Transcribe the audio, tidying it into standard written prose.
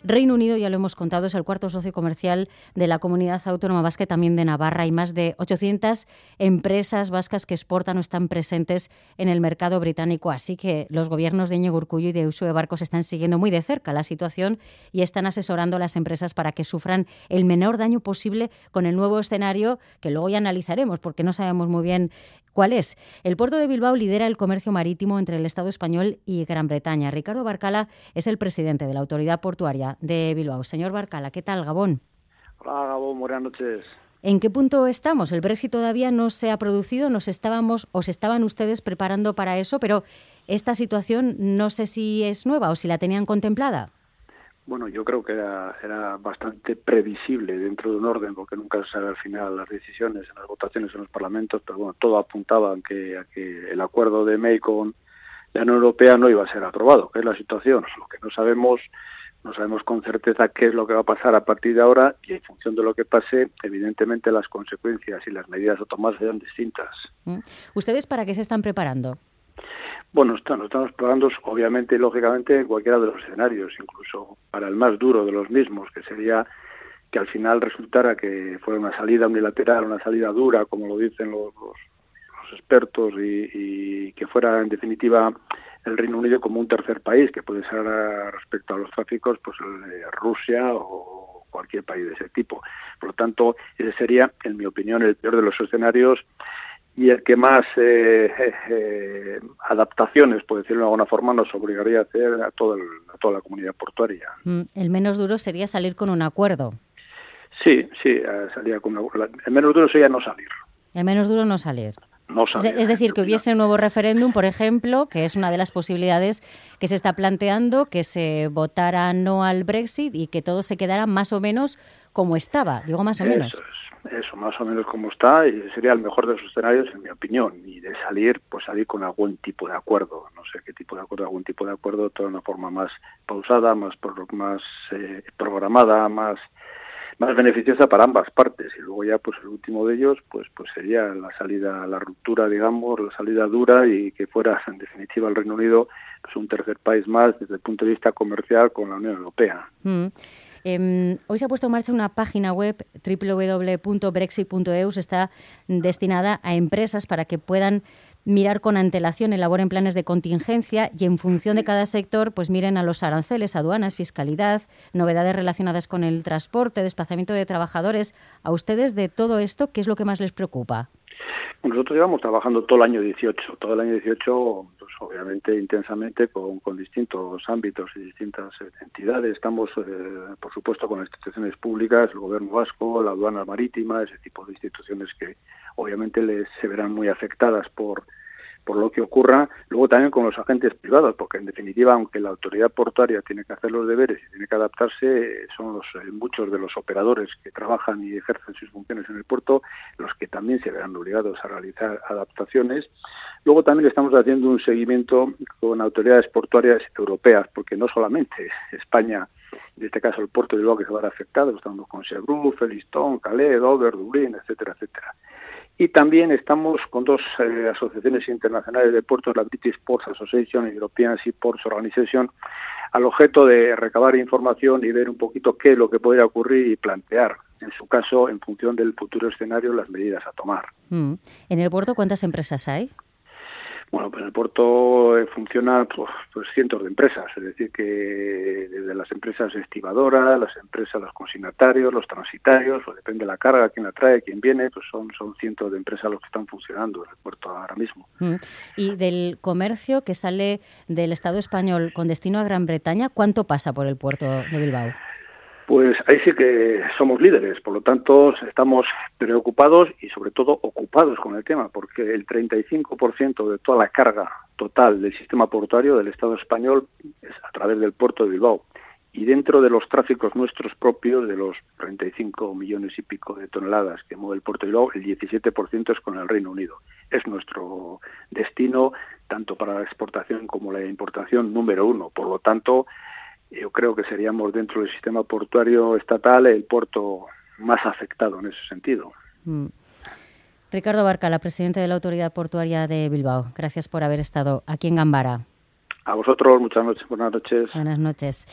Reino Unido, ya lo hemos contado, es el cuarto socio comercial de la Comunidad Autónoma Vasca y también de Navarra. Hay más de 800 empresas vascas que exportan o están presentes en el mercado británico. Así que los gobiernos de Iñigo Urkullu y de Uxue Barkos están siguiendo muy de cerca la situación y están asesorando a las empresas para que sufran el menor daño posible con el nuevo escenario que luego ya analizaremos porque no sabemos muy bien cuál es. El puerto de Bilbao lidera el comercio marítimo entre el Estado español y Gran Bretaña. Ricardo Barcala es el presidente de la Autoridad Portuaria de Bilbao. Señor Barcala, ¿qué tal, Gabón? Hola, Gabón, buenas noches. ¿En qué punto estamos? El Brexit todavía no se ha producido, se estaban ustedes preparando para eso, pero esta situación no sé si es nueva o si la tenían contemplada. Bueno, yo creo que era bastante previsible dentro de un orden, porque nunca se sabe al final las decisiones en las votaciones en los parlamentos, pero bueno, todo apuntaba a que el acuerdo de May con la Unión Europea no iba a ser aprobado, que es la situación. Lo que no sabemos con certeza qué es lo que va a pasar a partir de ahora y en función de lo que pase, evidentemente las consecuencias y las medidas a tomar serán distintas. ¿Ustedes para qué se están preparando? Bueno, nos estamos preparando, obviamente y lógicamente, en cualquiera de los escenarios, incluso para el más duro de los mismos, que sería que al final resultara que fuera una salida unilateral, una salida dura, como lo dicen los expertos, y que fuera, en definitiva, el Reino Unido como un tercer país, que puede ser respecto a los tráficos, pues Rusia o cualquier país de ese tipo. Por lo tanto, ese sería, en mi opinión, el peor de los escenarios, y el que más adaptaciones, por decirlo de alguna forma, nos obligaría a hacer a toda la comunidad portuaria. El menos duro sería salir con un acuerdo. Sí, salía con el menos duro sería no salir. El menos duro no salir. No salir. Es decir, que hubiese un nuevo referéndum, por ejemplo, que es una de las posibilidades que se está planteando, que se votara no al Brexit y que todo se quedara más o menos como estaba. Digo más o menos. Eso, más o menos como está, y sería el mejor de los escenarios, en mi opinión. Y de salir, pues salir con algún tipo de acuerdo. No sé qué tipo de acuerdo, algún tipo de acuerdo, de una forma más pausada, más programada, más beneficiosa para ambas partes. Y luego ya, pues el último de ellos, pues sería la salida, la ruptura, digamos, la salida dura, y que fuera, en definitiva, el Reino Unido pues un tercer país más desde el punto de vista comercial con la Unión Europea. Hoy se ha puesto en marcha una página web, www.brexit.eu. Está destinada a empresas para que puedan mirar con antelación, elaboren planes de contingencia y en función de cada sector, pues miren a los aranceles, aduanas, fiscalidad, novedades relacionadas con el transporte, desplazamiento de trabajadores. A ustedes, de todo esto, ¿qué es lo que más les preocupa? Nosotros llevamos trabajando todo el año 18, pues obviamente intensamente con distintos ámbitos y distintas entidades. Estamos, por supuesto, con las instituciones públicas, el Gobierno vasco, la aduana marítima, ese tipo de instituciones que obviamente se verán muy afectadas por lo que ocurra. Luego también con los agentes privados, porque en definitiva, aunque la autoridad portuaria tiene que hacer los deberes y tiene que adaptarse, son muchos de los operadores que trabajan y ejercen sus funciones en el puerto los que también se verán obligados a realizar adaptaciones. Luego también estamos haciendo un seguimiento con autoridades portuarias europeas, porque no solamente España, en este caso el puerto de Bilbao, que se va a ver afectado, estamos con Sebrú, Felistón, Calais, Dover, Dublín, etcétera, etcétera. Y también estamos con dos asociaciones internacionales de puertos, la British Ports Association y European Seaports Organization, al objeto de recabar información y ver un poquito qué es lo que podría ocurrir y plantear, en su caso, en función del futuro escenario, las medidas a tomar. ¿En el puerto cuántas empresas hay? Bueno, pues en el puerto funcionan pues cientos de empresas, es decir, que desde las empresas estibadoras, las empresas, los consignatarios, los transitarios, pues depende de la carga, quién la trae, quién viene, pues son cientos de empresas los que están funcionando en el puerto ahora mismo. Y del comercio que sale del Estado español con destino a Gran Bretaña, ¿cuánto pasa por el puerto de Bilbao? Pues ahí sí que somos líderes, por lo tanto estamos preocupados y sobre todo ocupados con el tema, porque el 35% de toda la carga total del sistema portuario del Estado español es a través del puerto de Bilbao. Y dentro de los tráficos nuestros propios, de los 35 millones y pico de toneladas que mueve el puerto de Bilbao, el 17% es con el Reino Unido. Es nuestro destino, tanto para la exportación como la importación, número uno. Por lo tanto, yo creo que seríamos, dentro del sistema portuario estatal, el puerto más afectado en ese sentido. Ricardo Barcala, presidente de la Autoridad Portuaria de Bilbao. Gracias por haber estado aquí en Gambara. A vosotros, muchas noches, buenas noches. Buenas noches.